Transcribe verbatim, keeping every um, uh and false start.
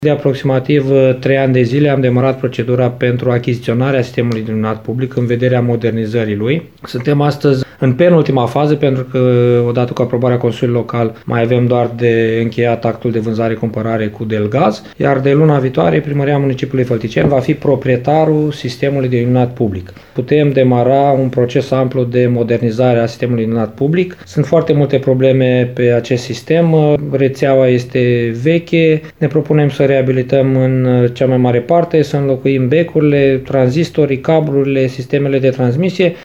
De aproximativ trei ani de zile am demarat procedura pentru achiziționarea sistemului de iluminat public în vederea modernizării lui. Suntem astăzi în penultima fază pentru că odată cu aprobarea Consiliului Local mai avem doar de încheiat actul de vânzare-cumpărare cu Delgaz, iar de luna viitoare Primăria Municipiului Fălticeni va fi proprietarul sistemului de iluminat public. Putem demara un proces amplu de modernizare a sistemului de iluminat public. Sunt foarte multe probleme pe acest sistem, rețeaua este veche, ne propunem să reabilităm în cea mai mare parte, să înlocuim becurile, tranzistorii, cablurile, sistemele de transmisie.